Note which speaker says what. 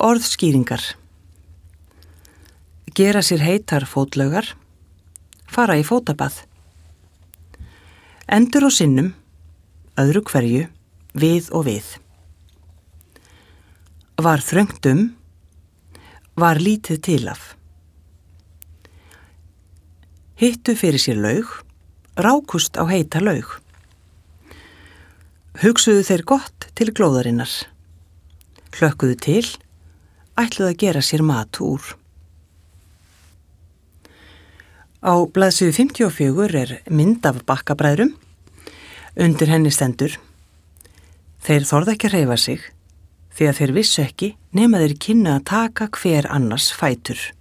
Speaker 1: Orðskýringar. Gera sér heitar fótlaugar. Fara í fótabað. Endur og sinnum, öðru hverju, við og við. Var þröngt var lítið til af. Hittu fyrir sér laug, rákust á heita laug. Hugsuðu þeir gott til glóðarinnar. Hlökkuðu til, ætluðu að gera sér mat úr. Á blaðsíðu 54 mynd af Bakkabræðrum. Undir henni stendur: Þeir þorðu ekki að hreyfa sig, því að þeir vissu ekki nema þeir kynnu að taka hver annars fætur.